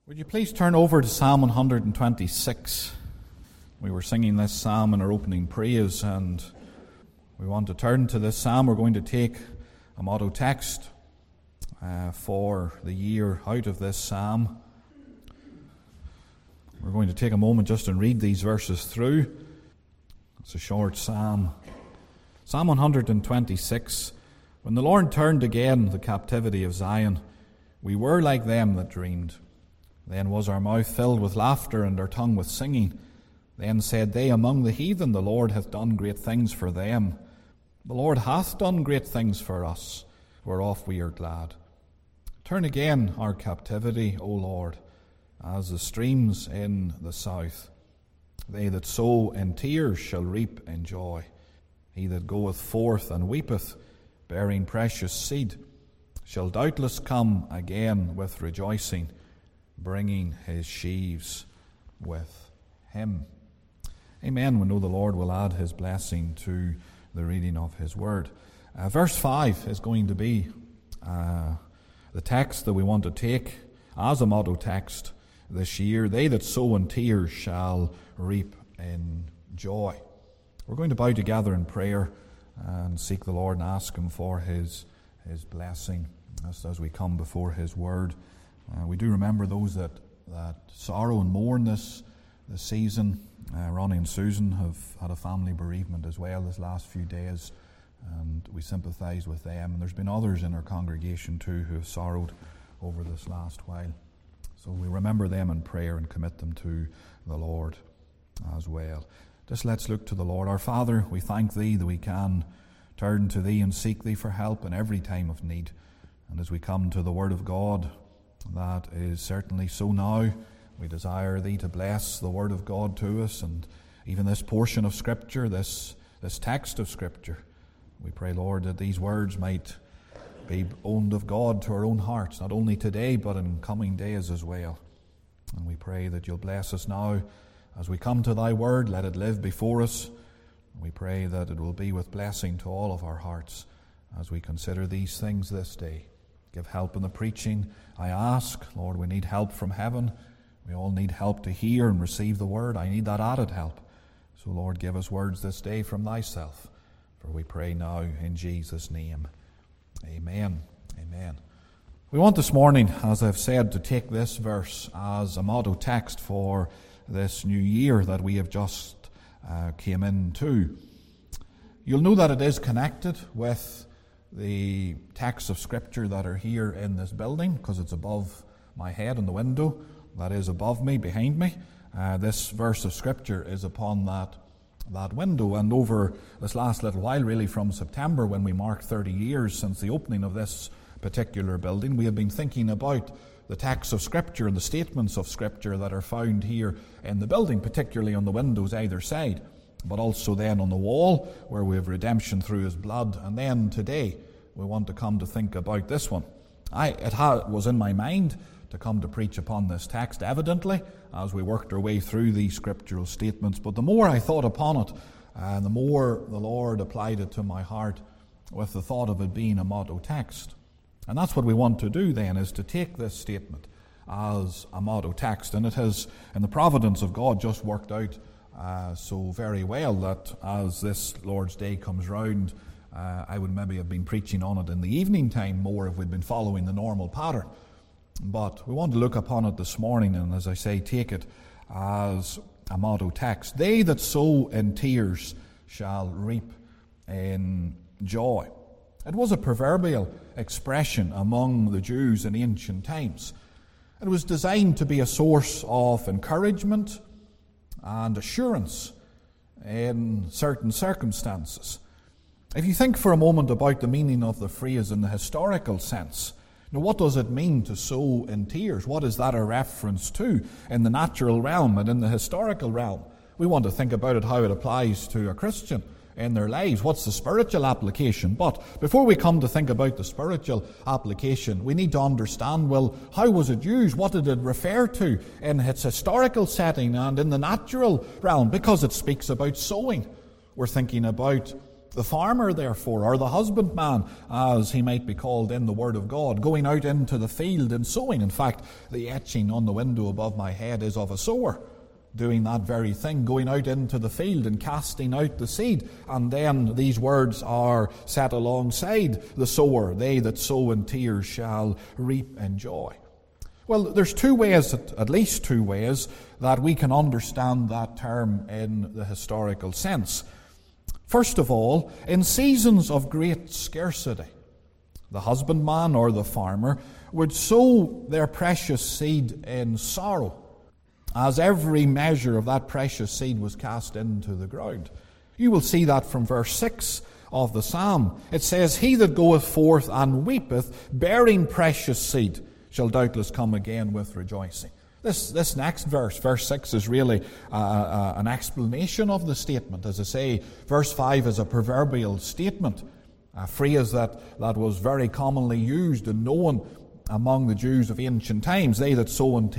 Would you please turn over to Psalm 126? We were singing this psalm in our opening praise, and we want to turn to this psalm. We're going to take a motto text for the year out of this psalm. We're going to take a moment just and read these verses through. It's a short psalm. Psalm 126. When the Lord turned again the captivity of Zion, we were like them that dreamed. Then was our mouth filled with laughter and our tongue with singing. Then said they among the heathen, the Lord hath done great things for them. The Lord hath done great things for us, whereof we are glad. Turn again our captivity, O Lord, as the streams in the south. They that sow in tears shall reap in joy. He that goeth forth and weepeth, bearing precious seed, shall doubtless come again with rejoicing, bringing his sheaves with him. Amen. We know the Lord will add his blessing to the reading of his word. Verse 5 is going to be the text that we want to take as a motto text this year. They that sow in tears shall reap in joy. We're going to bow together in prayer and seek the Lord and ask him for his blessing as we come before his word. We do remember those that sorrow and mourn this season. Ronnie and Susan have had a family bereavement as well this last few days, and we sympathise with them. And there's been others in our congregation too who have sorrowed over this last while. So we remember them in prayer and commit them to the Lord as well. Just let's look to the Lord. Our Father, we thank Thee that we can turn to Thee and seek Thee for help in every time of need. And as we come to the Word of God, that is certainly so now. We desire Thee to bless the Word of God to us, and even this portion of Scripture, this text of Scripture. We pray, Lord, that these words might be owned of God to our own hearts, not only today, but in coming days as well. And we pray that You'll bless us now as we come to Thy Word. Let it live before us. We pray that it will be with blessing to all of our hearts as we consider these things this day. Give help in the preaching, I ask. Lord, we need help from heaven. We all need help to hear and receive the word. I need that added help. So, Lord, give us words this day from Thyself. For we pray now in Jesus' name. Amen. Amen. We want this morning, as I've said, to take this verse as a motto text for this new year that we have just came into. You'll know that it is connected with the texts of Scripture that are here in this building, because it's above my head in the window that is above me, behind me. This verse of Scripture is upon that window. And over this last little while, really from September, when we mark 30 years since the opening of this particular building, we have been thinking about the texts of Scripture and the statements of Scripture that are found here in the building, particularly on the windows either side, but also then on the wall where we have redemption through His blood. And then today we want to come to think about this one. It was in my mind to come to preach upon this text, evidently, as we worked our way through these scriptural statements. But the more I thought upon it, the more the Lord applied it to my heart with the thought of it being a motto text. And that's what we want to do then, is to take this statement as a motto text. And it has, in the providence of God, just worked out so very well that as this Lord's Day comes round, I would maybe have been preaching on it in the evening time more if we'd been following the normal pattern. But we want to look upon it this morning and, as I say, take it as a motto text. They that sow in tears shall reap in joy. It was a proverbial expression among the Jews in ancient times. It was designed to be a source of encouragement and assurance in certain circumstances. If you think for a moment about the meaning of the phrase in the historical sense, now what does it mean to sow in tears? What is that a reference to in the natural realm and in the historical realm? We want to think about it, how it applies to a Christian in their lives. What's the spiritual application? But before we come to think about the spiritual application, we need to understand, well, how was it used? What did it refer to in its historical setting and in the natural realm? Because it speaks about sowing. We're thinking about the farmer, therefore, or the husbandman, as he might be called in the Word of God, going out into the field and sowing. In fact, the etching on the window above my head is of a sower, doing that very thing, going out into the field and casting out the seed. And then these words are set alongside the sower: they that sow in tears shall reap in joy. Well, there's two ways, at least two ways, that we can understand that term in the historical sense. First of all, in seasons of great scarcity, the husbandman or the farmer would sow their precious seed in sorrow, as every measure of that precious seed was cast into the ground. You will see that from verse 6 of the psalm. It says, "He that goeth forth and weepeth, bearing precious seed, shall doubtless come again with rejoicing." This next verse, verse 6, is really an explanation of the statement. As I say, verse 5 is a proverbial statement, a phrase that was very commonly used and known among the Jews of ancient times. They that sow in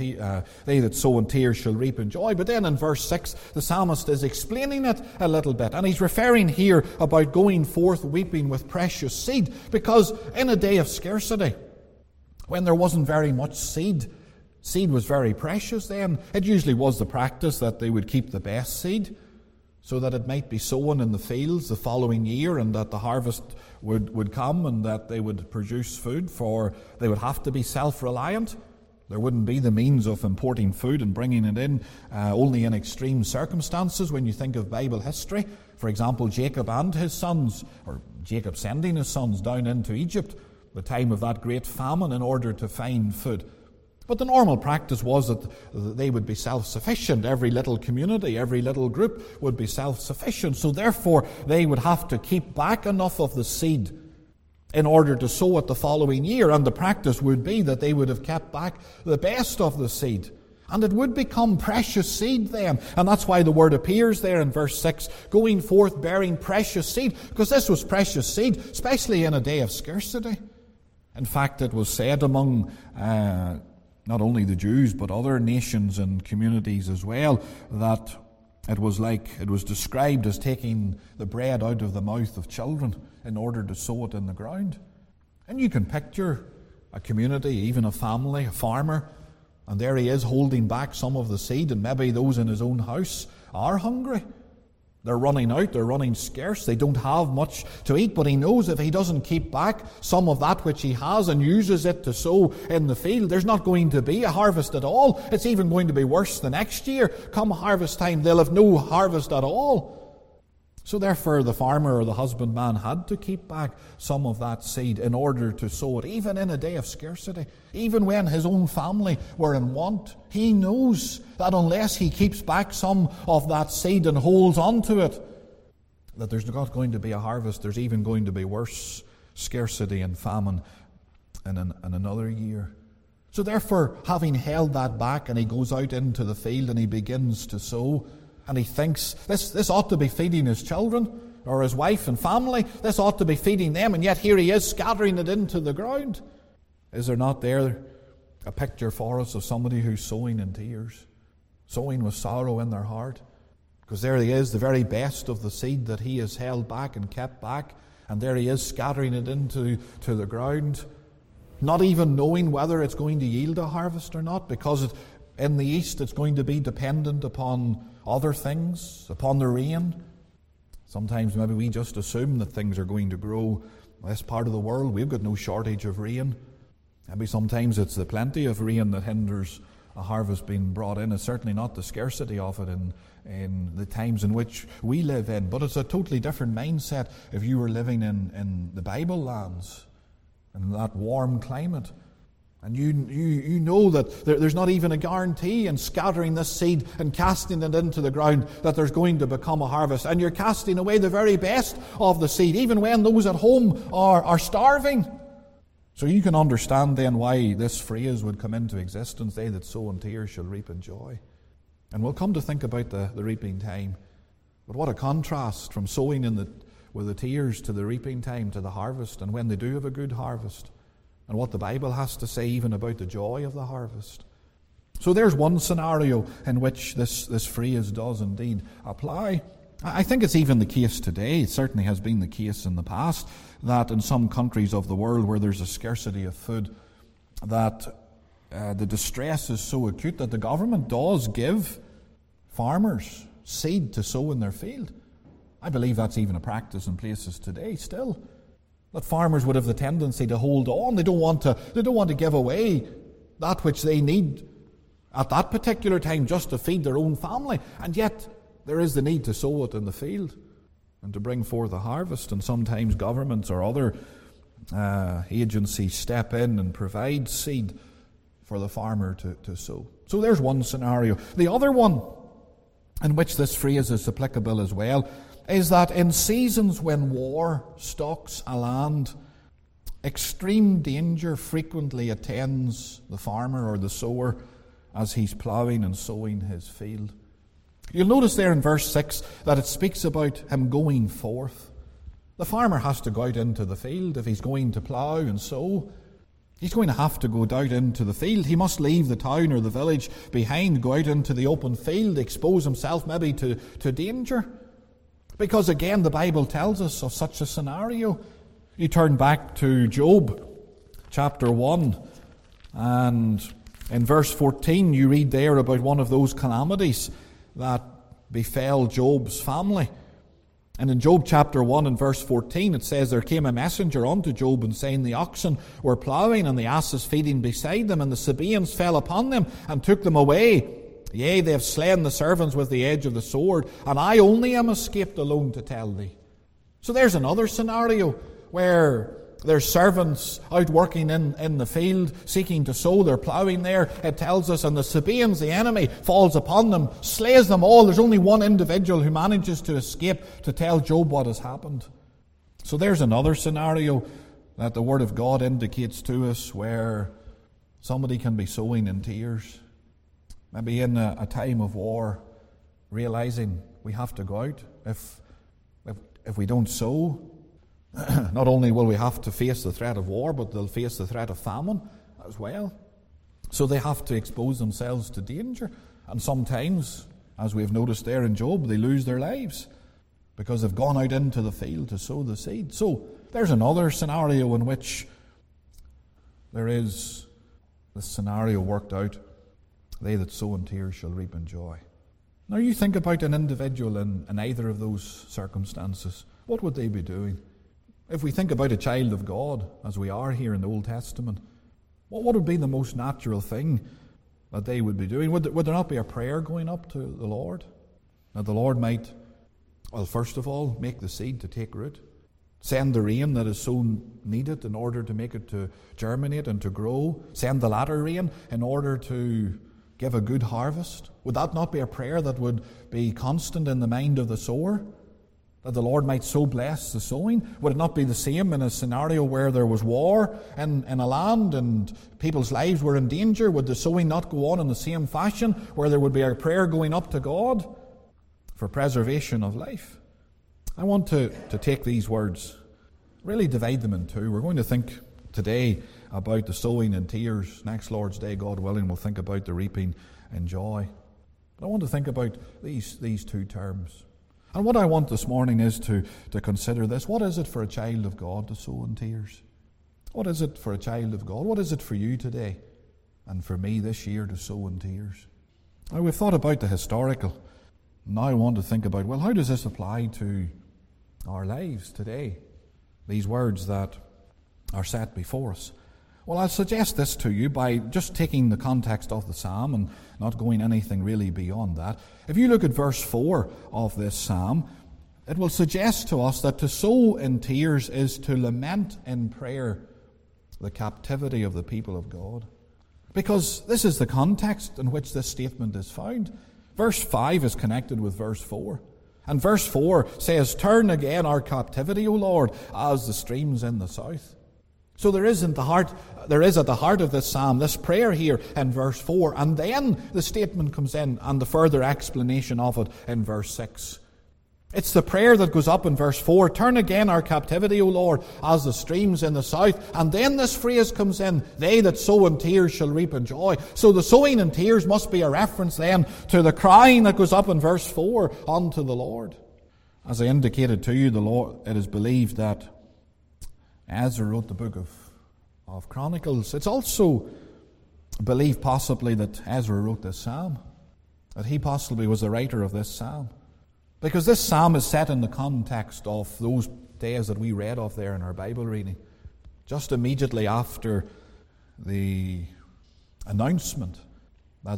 tears shall reap in joy. But then in verse 6, the psalmist is explaining it a little bit. And he's referring here about going forth weeping with precious seed. Because in a day of scarcity, when there wasn't very much seed was very precious then. It usually was the practice that they would keep the best seed so that it might be sown in the fields the following year, and that the harvest would come and that they would produce food, for they would have to be self-reliant. There wouldn't be the means of importing food and bringing it in only in extreme circumstances. When you think of Bible history, for example, Jacob and his sons, or Jacob sending his sons down into Egypt, the time of that great famine, in order to find food. But the normal practice was that they would be self-sufficient. Every little community, every little group would be self-sufficient. So therefore, they would have to keep back enough of the seed in order to sow it the following year. And the practice would be that they would have kept back the best of the seed. And it would become precious seed then. And that's why the word appears there in verse 6, going forth bearing precious seed, because this was precious seed, especially in a day of scarcity. In fact, it was said among not only the Jews, but other nations and communities as well, that it was described as taking the bread out of the mouth of children in order to sow it in the ground. And you can picture a community, even a family, a farmer, and there he is holding back some of the seed, and maybe those in his own house are hungry. They're running out, they're running scarce, they don't have much to eat, but he knows if he doesn't keep back some of that which he has and uses it to sow in the field, there's not going to be a harvest at all. It's even going to be worse the next year. Come harvest time, they'll have no harvest at all. So therefore, the farmer or the husbandman had to keep back some of that seed in order to sow it, even in a day of scarcity. Even when his own family were in want, he knows that unless he keeps back some of that seed and holds on to it, that there's not going to be a harvest. There's even going to be worse scarcity and famine in another year. So therefore, having held that back, and he goes out into the field and he begins to sow, and he thinks, this ought to be feeding his children, or his wife and family. This ought to be feeding them, and yet here he is scattering it into the ground. Is there not there a picture for us of somebody who's sowing in tears, sowing with sorrow in their heart? Because there he is, the very best of the seed that he has held back and kept back, and there he is scattering it into the ground, not even knowing whether it's going to yield a harvest or not, because in the east it's going to be dependent upon other things, upon the rain. Sometimes maybe we just assume that things are going to grow in this part of the world. We've got no shortage of rain. Maybe sometimes it's the plenty of rain that hinders a harvest being brought in. It's certainly not the scarcity of it in the times in which we live in. But it's a totally different mindset if you were living in the Bible lands, in that warm climate. And you know that there's not even a guarantee in scattering this seed and casting it into the ground that there's going to become a harvest. And you're casting away the very best of the seed, even when those at home are starving. So you can understand then why this phrase would come into existence: they that sow in tears shall reap in joy. And we'll come to think about the reaping time. But what a contrast from sowing with the tears to the reaping time, to the harvest, and when they do have a good harvest. And what the Bible has to say even about the joy of the harvest. So there's one scenario in which this phrase does indeed apply. I think it's even the case today, it certainly has been the case in the past, that in some countries of the world where there's a scarcity of food, that the distress is so acute that the government does give farmers seed to sow in their field. I believe that's even a practice in places today still. That farmers would have the tendency to hold on. They don't want to give away that which they need at that particular time just to feed their own family. And yet there is the need to sow it in the field and to bring forth a harvest. And sometimes governments or other agencies step in and provide seed for the farmer to sow. So there's one scenario. The other one in which this phrase is applicable as well is that in seasons when war stalks a land, extreme danger frequently attends the farmer or the sower as he's ploughing and sowing his field. You'll notice there in verse 6 that it speaks about him going forth. The farmer has to go out into the field if he's going to plough and sow. He's going to have to go out into the field. He must leave the town or the village behind, go out into the open field, expose himself maybe to danger. Because again, the Bible tells us of such a scenario. You turn back to Job, chapter 1, and in verse 14 you read there about one of those calamities that befell Job's family. And in Job chapter 1 and verse 14 it says, there came a messenger unto Job, and saying, the oxen were ploughing and the asses feeding beside them, and the Sabaeans fell upon them and took them away. Yea, they have slain the servants with the edge of the sword, and I only am escaped alone to tell thee. So there's another scenario where there's servants out working in the field, seeking to sow. They're ploughing there. It tells us, and the Sabaeans, the enemy, falls upon them, slays them all. There's only one individual who manages to escape to tell Job what has happened. So there's another scenario that the Word of God indicates to us where somebody can be sowing in tears. Maybe in a time of war, realizing we have to go out. If we don't sow, not only will we have to face the threat of war, but they'll face the threat of famine as well. So they have to expose themselves to danger. And sometimes, as we've noticed there in Job, they lose their lives because they've gone out into the field to sow the seed. So there's another scenario in which there is this scenario worked out. They that sow in tears shall reap in joy. Now you think about an individual in either of those circumstances. What would they be doing? If we think about a child of God, as we are here in the Old Testament, what would be the most natural thing that they would be doing? Would there not be a prayer going up to the Lord? That the Lord might, well, first of all, make the seed to take root. Send the rain that is so needed in order to make it to germinate and to grow. Send the latter rain in order to give a good harvest. Would that not be a prayer that would be constant in the mind of the sower? That the Lord might so bless the sowing? Would it not be the same in a scenario where there was war in a land and people's lives were in danger? Would the sowing not go on in the same fashion, where there would be a prayer going up to God for preservation of life? I want to take these words, really divide them in two. We're going to think today about the sowing in tears. Next Lord's Day, God willing, we'll think about the reaping in joy. But I want to think about these two terms. And what I want this morning is to consider this. What is it for a child of God to sow in tears? What is it for a child of God? What is it for you today and for me this year to sow in tears? Now, we've thought about the historical. Now I want to think about, well, how does this apply to our lives today? These words that are set before us. Well, I'll suggest this to you by just taking the context of the psalm and not going anything really beyond that. If you look at verse 4 of this psalm, it will suggest to us that to sow in tears is to lament in prayer the captivity of the people of God. Because this is the context in which this statement is found. Verse 5 is connected with verse 4. And verse 4 says, "Turn again our captivity, O Lord, as the streams in the south." So there is at the heart of this psalm, this prayer here in verse 4, and then the statement comes in and the further explanation of it in verse 6. It's the prayer that goes up in verse 4, "Turn again our captivity, O Lord, as the streams in the south." And then this phrase comes in, "They that sow in tears shall reap in joy." So the sowing in tears must be a reference then to the crying that goes up in verse 4 unto the Lord. As I indicated to you, it is believed that Ezra wrote the book of Chronicles. It's also believed possibly that Ezra wrote this psalm, that he possibly was the writer of this psalm. Because this psalm is set in the context of those days that we read of there in our Bible reading, just immediately after the announcement that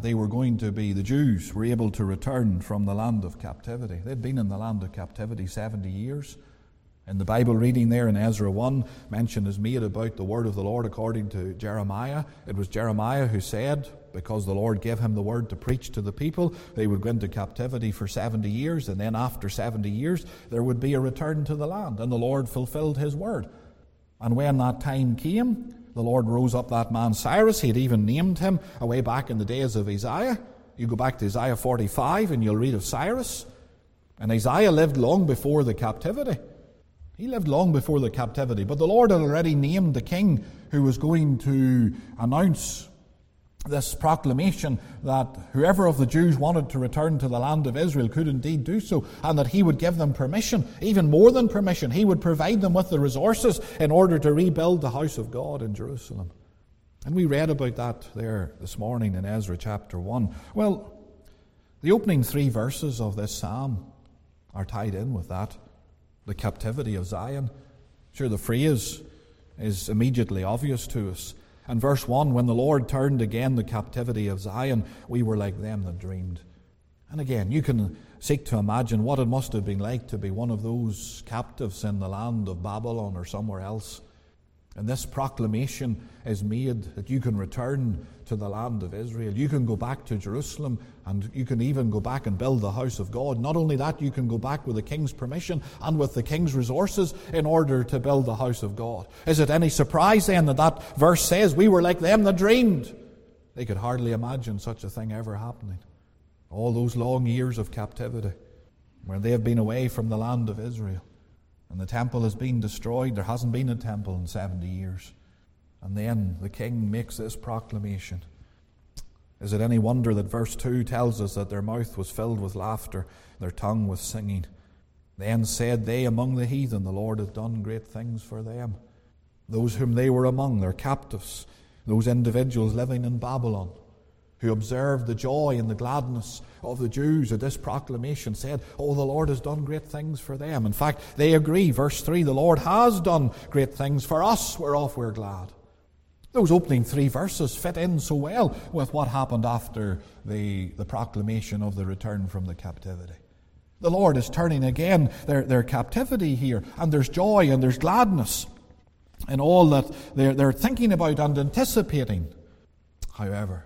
the Jews were able to return from the land of captivity. They'd been in the land of captivity 70 years. In the Bible reading there in Ezra 1, mention is made about the word of the Lord according to Jeremiah. It was Jeremiah who said, because the Lord gave him the word to preach to the people, they would go into captivity for 70 years, and then after 70 years, there would be a return to the land, and the Lord fulfilled his word. And when that time came, the Lord rose up that man Cyrus. He had even named him away back in the days of Isaiah. You go back to Isaiah 45 and you'll read of Cyrus. And Isaiah lived long before the captivity. He lived long before the captivity. But the Lord had already named the king who was going to announce this proclamation that whoever of the Jews wanted to return to the land of Israel could indeed do so, and that he would give them permission, even more than permission. He would provide them with the resources in order to rebuild the house of God in Jerusalem. And we read about that there this morning in Ezra chapter 1. Well, the opening 3 verses of this psalm are tied in with that, the captivity of Zion. Sure, the phrase is immediately obvious to us. And verse 1, when the Lord turned again the captivity of Zion, we were like them that dreamed. And again, you can seek to imagine what it must have been like to be one of those captives in the land of Babylon or somewhere else. And this proclamation is made that you can return to the land of Israel. You can go back to Jerusalem, and you can even go back and build the house of God. Not only that, you can go back with the king's permission and with the king's resources in order to build the house of God. Is it any surprise then that verse says, we were like them that dreamed? They could hardly imagine such a thing ever happening. All those long years of captivity, where they have been away from the land of Israel. And the temple has been destroyed. There hasn't been a temple in 70 years. And then the king makes this proclamation. Is it any wonder that verse 2 tells us that their mouth was filled with laughter, their tongue with singing? Then said they among the heathen, the Lord hath done great things for them. Those whom they were among, their captives, those individuals living in Babylon, who observed the joy and the gladness of the Jews at this proclamation, said, oh, the Lord has done great things for them. In fact, they agree. Verse 3, the Lord has done great things for us, whereof we're glad. Those opening 3 verses fit in so well with what happened after the proclamation of the return from the captivity. The Lord is turning again their captivity here, and there's joy and there's gladness in all that they're thinking about and anticipating. However,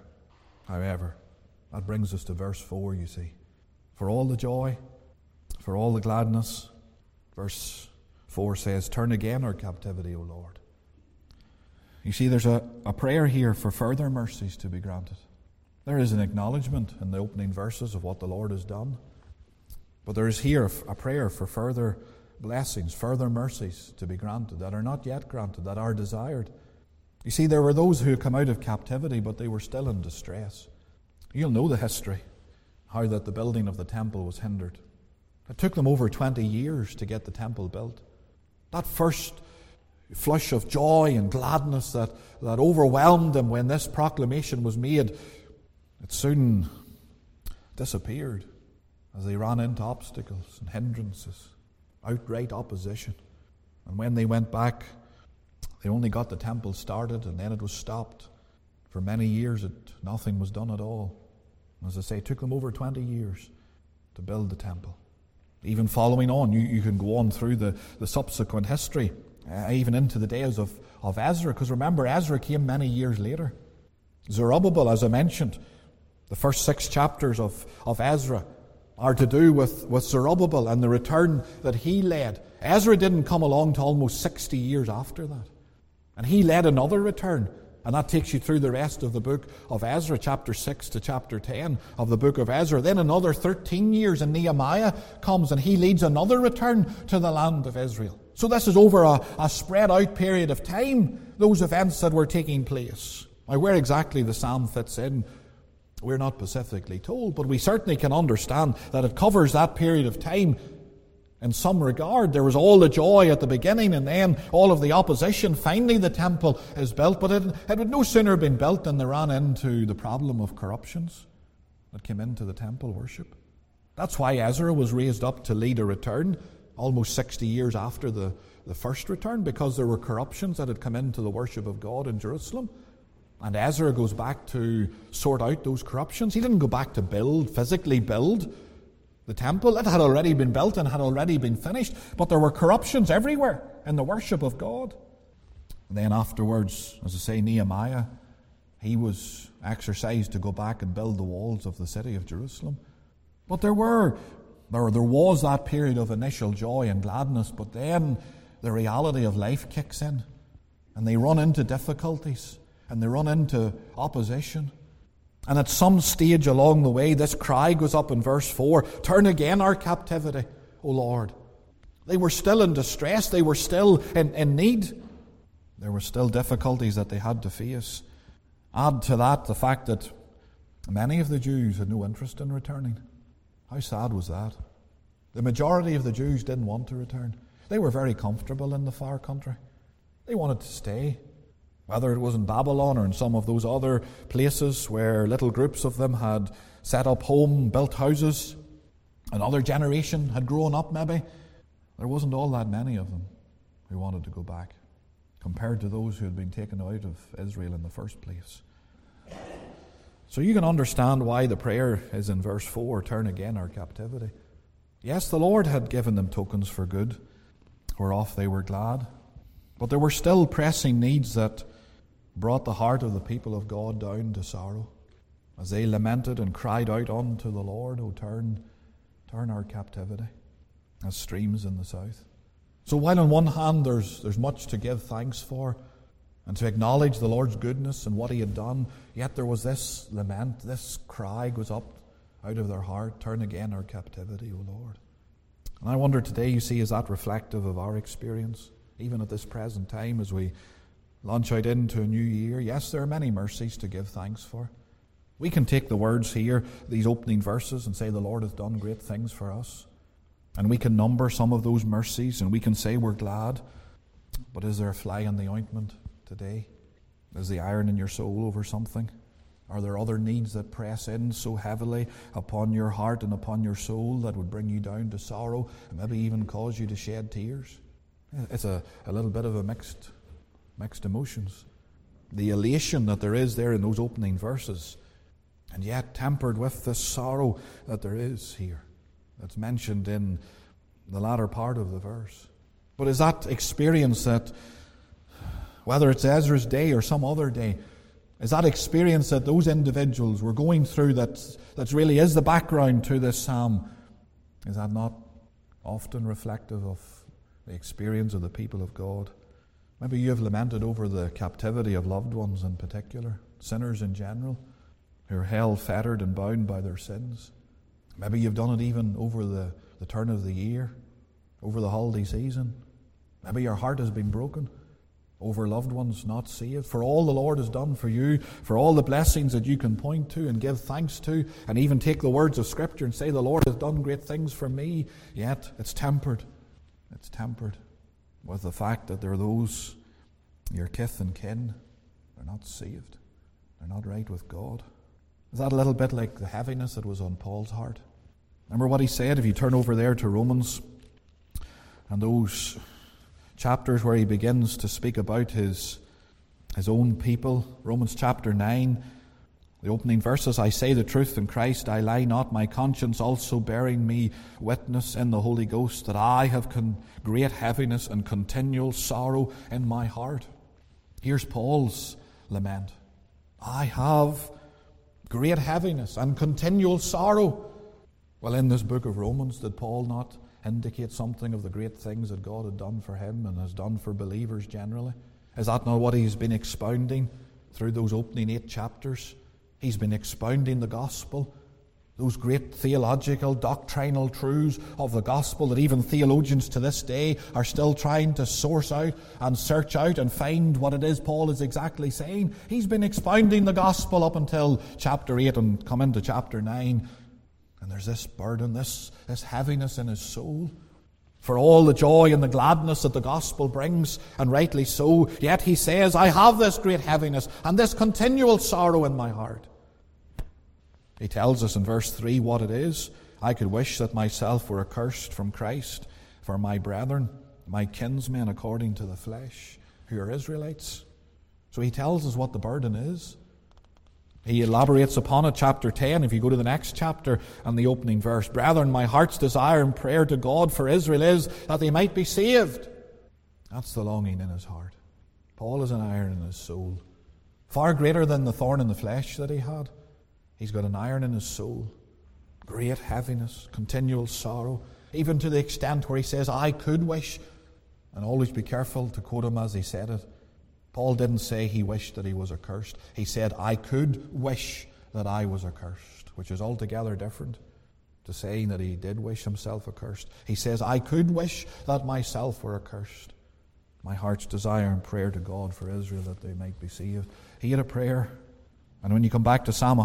that brings us to verse 4, you see. For all the joy, for all the gladness, verse 4 says, turn again our captivity, O Lord. You see, there's a prayer here for further mercies to be granted. There is an acknowledgement in the opening verses of what the Lord has done. But there is here a prayer for further blessings, further mercies to be granted that are not yet granted, that are desired. You see, there were those who had come out of captivity, but they were still in distress. You'll know the history, how that the building of the temple was hindered. It took them over 20 years to get the temple built. That first flush of joy and gladness that overwhelmed them when this proclamation was made, it soon disappeared as they ran into obstacles and hindrances, outright opposition. And when they went back, they only got the temple started and then it was stopped. For many years, nothing was done at all. As I say, it took them over 20 years to build the temple. Even following on, you can go on through the subsequent history, even into the days of Ezra, because remember, Ezra came many years later. Zerubbabel, as I mentioned, the first 6 chapters of Ezra are to do with Zerubbabel and the return that he led. Ezra didn't come along to almost 60 years after that. And he led another return. And that takes you through the rest of the book of Ezra, chapter 6 to chapter 10 of the book of Ezra. Then another 13 years and Nehemiah comes and he leads another return to the land of Israel. So this is over a spread out period of time, those events that were taking place. Now, where exactly the psalm fits in, we're not specifically told, but we certainly can understand that it covers that period of time In some regard, there was all the joy at the beginning and then all of the opposition. Finally, the temple is built, but it had no sooner been built than they ran into the problem of corruptions that came into the temple worship. That's why Ezra was raised up to lead a return almost 60 years after the first return, because there were corruptions that had come into the worship of God in Jerusalem. And Ezra goes back to sort out those corruptions. He didn't go back to physically build the temple. It had already been built and had already been finished, but there were corruptions everywhere in the worship of God. And then afterwards, as I say, Nehemiah, he was exercised to go back and build the walls of the city of Jerusalem. But there was that period of initial joy and gladness, but then the reality of life kicks in, and they run into difficulties, and they run into opposition. And at some stage along the way, this cry goes up in verse 4, "Turn again our captivity, O Lord." They were still in distress. They were still in need. There were still difficulties that they had to face. Add to that the fact that many of the Jews had no interest in returning. How sad was that? The majority of the Jews didn't want to return. They were very comfortable in the far country. They wanted to stay. Whether it was in Babylon or in some of those other places where little groups of them had set up home, built houses, another generation had grown up maybe, there wasn't all that many of them who wanted to go back, compared to those who had been taken out of Israel in the first place. So you can understand why the prayer is in verse 4, "Turn again our captivity." Yes, the Lord had given them tokens for good, whereof they were glad, but there were still pressing needs that brought the heart of the people of God down to sorrow, as they lamented and cried out unto the Lord, "O turn our captivity," as streams in the south. So while on one hand there's much to give thanks for, and to acknowledge the Lord's goodness and what He had done, yet there was this lament, this cry goes up out of their heart, "Turn again our captivity, O Lord." And I wonder today, you see, is that reflective of our experience, even at this present time as we launch out into a new year? Yes, there are many mercies to give thanks for. We can take the words here, these opening verses, and say the Lord has done great things for us. And we can number some of those mercies, and we can say we're glad. But is there a fly in the ointment today? Is the iron in your soul over something? Are there other needs that press in so heavily upon your heart and upon your soul that would bring you down to sorrow and maybe even cause you to shed tears? It's a little bit of a mixed emotions. The elation that there is there in those opening verses, and yet tempered with the sorrow that there is here, that's mentioned in the latter part of the verse. But is that experience that, whether it's Ezra's day or some other day, is that experience that those individuals were going through that really is the background to this psalm, is that not often reflective of the experience of the people of God? Maybe you have lamented over the captivity of loved ones in particular, sinners in general, who are held, fettered and bound by their sins. Maybe you've done it even over the turn of the year, over the holiday season. Maybe your heart has been broken over loved ones not saved, for all the Lord has done for you, for all the blessings that you can point to and give thanks to, and even take the words of Scripture and say, the Lord has done great things for me, yet it's tempered. It's tempered with the fact that there are those, your kith and kin, they're not saved. They're not right with God. Is that a little bit like the heaviness that was on Paul's heart? Remember what he said? If you turn over there to Romans, and those chapters where he begins to speak about his own people. Romans chapter 9, the opening verses, "I say the truth in Christ, I lie not, my conscience also bearing me witness in the Holy Ghost, that I have great heaviness and continual sorrow in my heart." Here's Paul's lament. I have great heaviness and continual sorrow. Well, in this book of Romans, did Paul not indicate something of the great things that God had done for him and has done for believers generally? Is that not what he's been expounding through those opening 8 chapters? He's been expounding the gospel, those great theological, doctrinal truths of the gospel that even theologians to this day are still trying to source out and search out and find what it is Paul is exactly saying. He's been expounding the gospel up until chapter 8 and come into chapter 9. And there's this burden, this heaviness in his soul. for all the joy and the gladness that the gospel brings, and rightly so. Yet he says, I have this great heaviness and this continual sorrow in my heart. He tells us in verse 3 what it is. I could wish that myself were accursed from Christ for my brethren, my kinsmen according to the flesh, who are Israelites. So he tells us what the burden is. He elaborates upon it, chapter 10, if you go to the next chapter and the opening verse. Brethren, my heart's desire and prayer to God for Israel is that they might be saved. That's the longing in his heart. Paul is an iron in his soul. Far greater than the thorn in the flesh that he had. He's got an iron in his soul. Great heaviness, continual sorrow, even to the extent where he says, I could wish, and always be careful to quote him as he said it. Paul didn't say he wished that he was accursed. He said, I could wish that I was accursed, which is altogether different to saying that he did wish himself accursed. He says, I could wish that myself were accursed. My heart's desire and prayer to God for Israel that they might be saved. He had a prayer. And when you come back to Psalm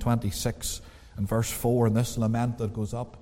126 and verse 4, and this lament that goes up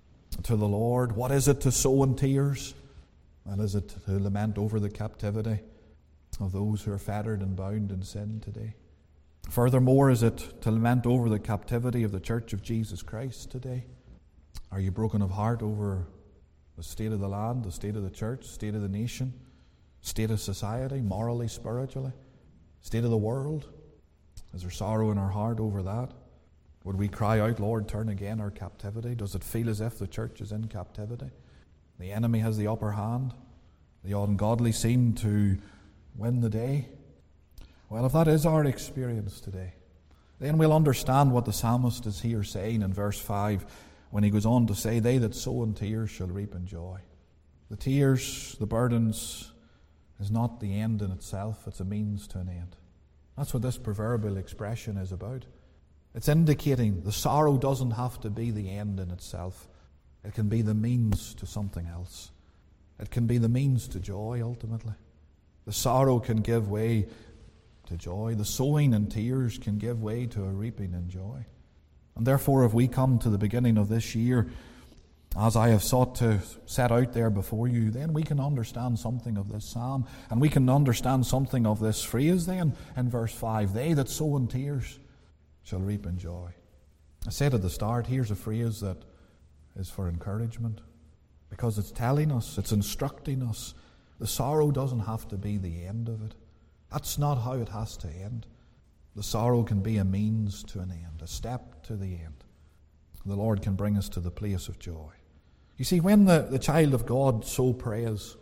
to the Lord, what is it to sow in tears? And is it to lament over the captivity of those who are fettered and bound in sin today? Furthermore, is it to lament over the captivity of the Church of Jesus Christ today? Are you broken of heart over the state of the land, the state of the church, state of the nation, state of society, morally, spiritually, state of the world? Is there sorrow in our heart over that? Would we cry out, Lord, turn again our captivity? Does it feel as if the church is in captivity? The enemy has the upper hand. The ungodly seem to win the day. Well, if that is our experience today, then we'll understand what the psalmist is here saying in verse 5 when he goes on to say, they that sow in tears shall reap in joy. The tears, the burdens, is not the end in itself. It's a means to an end. That's what this proverbial expression is about. It's indicating the sorrow doesn't have to be the end in itself. It can be the means to something else. It can be the means to joy, ultimately. The sorrow can give way to joy. The sowing in tears can give way to a reaping in joy. And therefore, if we come to the beginning of this year, as I have sought to set out there before you, then we can understand something of this psalm, and we can understand something of this phrase then in verse 5. They that sow in tears shall reap in joy. I said at the start, here's a phrase that is for encouragement, because it's telling us, it's instructing us, the sorrow doesn't have to be the end of it. That's not how it has to end. The sorrow can be a means to an end, a step to the end. The Lord can bring us to the place of joy. You see, when the child of God so prays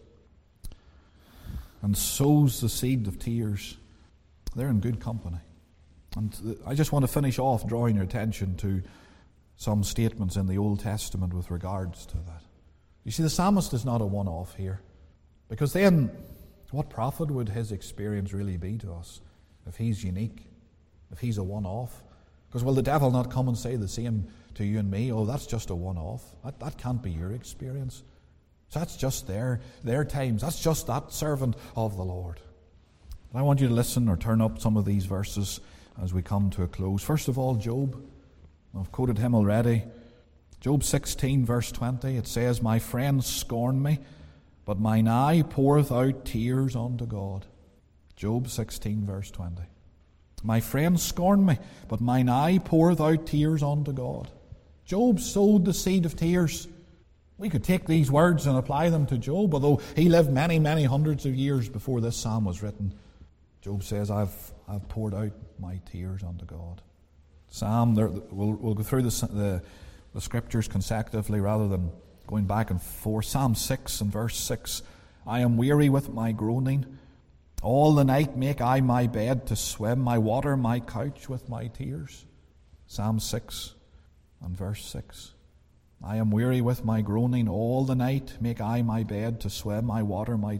and sows the seed of tears, they're in good company. And I just want to finish off drawing your attention to some statements in the Old Testament with regards to that. You see, the psalmist is not a one-off here, because then what profit would his experience really be to us if he's unique, if he's a one-off? Because will the devil not come and say the same to you and me? Oh, that's just a one-off. That can't be your experience. So that's just their times. That's just that servant of the Lord. And I want you to listen or turn up some of these verses as we come to a close. First of all, Job. I've quoted him already. Job 16, verse 20, it says, my friends scorn me, but mine eye poureth out tears unto God. Job 16, verse 20. My friends scorn me, but mine eye poureth out tears unto God. Job sowed the seed of tears. We could take these words and apply them to Job, although he lived many, many hundreds of years before this psalm was written. Job says, I've poured out my tears unto God. Psalm, we'll go through the scriptures consecutively rather than going back and forth. Psalm 6 and verse 6, I am weary with my groaning. All the night make I my bed to swim, my water my couch with my tears. Psalm 6 and verse 6. I am weary with my groaning, all the night make I my bed to swim, I water my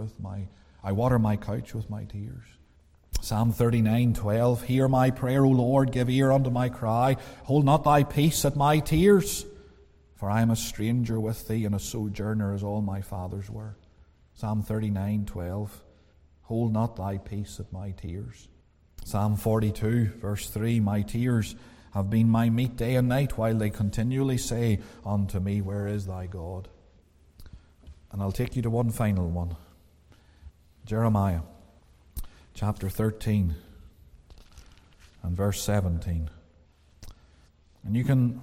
couch with my tears. Psalm 39:12. Hear my prayer, O Lord, give ear unto my cry. Hold not thy peace at my tears, for I am a stranger with thee and a sojourner as all my fathers were. Psalm 39:12. Hold not thy peace at my tears. Psalm 42, verse 3, my tears have been my meat day and night, while they continually say unto me, where is thy God? And I'll take you to one final one. Jeremiah chapter 13 and verse 17. And you can,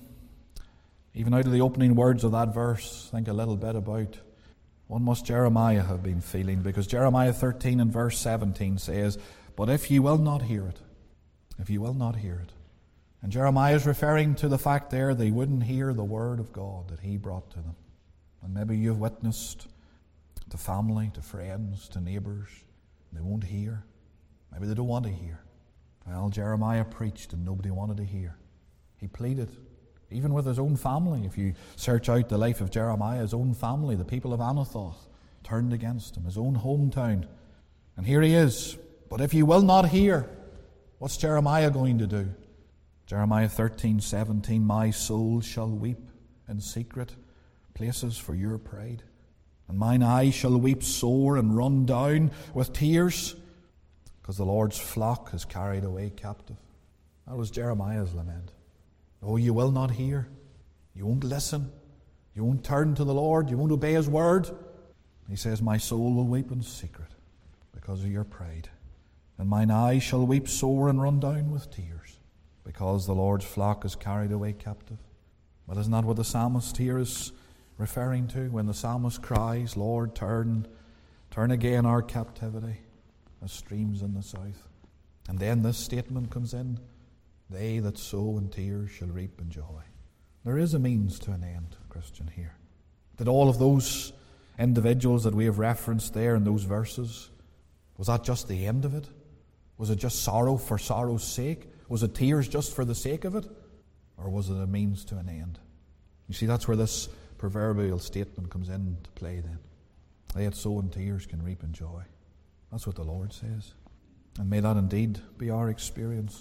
even out of the opening words of that verse, think a little bit about what must Jeremiah have been feeling, because Jeremiah 13 and verse 17 says, "But if ye will not hear it," if ye will not hear it. And Jeremiah is referring to the fact there they wouldn't hear the word of God that he brought to them. And maybe you've witnessed to family, to friends, to neighbours, they won't hear. Maybe they don't want to hear. Well, Jeremiah preached and nobody wanted to hear. He pleaded, even with his own family. If you search out the life of Jeremiah, his own family, the people of Anathoth, turned against him, his own hometown. And here he is. But if you will not hear, what's Jeremiah going to do? Jeremiah 13:17, "My soul shall weep in secret places for your pride, and mine eye shall weep sore and run down with tears, because the Lord's flock is carried away captive." That was Jeremiah's lament. Oh, you will not hear. You won't listen. You won't turn to the Lord. You won't obey His word. He says, "My soul will weep in secret because of your pride, and mine eye shall weep sore and run down with tears, because the Lord's flock is carried away captive." But isn't that what the psalmist here is referring to when the psalmist cries, "Lord, turn again our captivity as streams in the south"? And then this statement comes in, "They that sow in tears shall reap in joy." There is a means to an end, Christian, here. Did all of those individuals that we have referenced there in those verses, was that just the end of it? Was it just sorrow for sorrow's sake? Was it tears just for the sake of it? Or was it a means to an end? You see, that's where this proverbial statement comes into play then. They that sow in tears can reap in joy. That's what the Lord says. And may that indeed be our experience.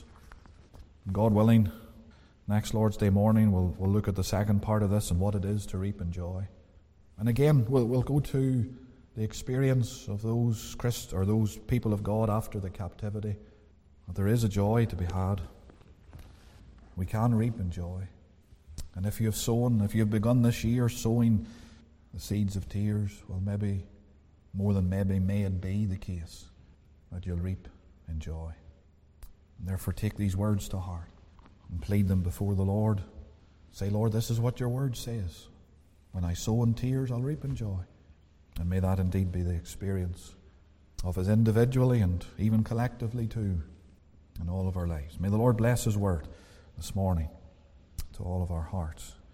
And God willing, next Lord's Day morning we'll look at the second part of this and what it is to reap in joy. And again, we'll go to the experience of those those people of God after the captivity. But there is a joy to be had. We can reap in joy. And if you've begun this year sowing the seeds of tears, well, maybe, more than maybe, may it be the case that you'll reap in joy. And therefore take these words to heart and plead them before the Lord. Say, "Lord, this is what your word says. When I sow in tears, I'll reap in joy." And may that indeed be the experience of us individually and even collectively too in all of our lives. May the Lord bless His word this morning to all of our hearts.